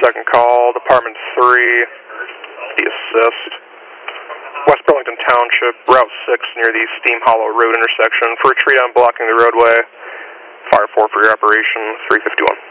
second call, Department 3, the assist. West Burlington Township, Route 6 near the Steam Hollow Road intersection. For a treat on blocking the roadway. Fire 4 for your operation, 351.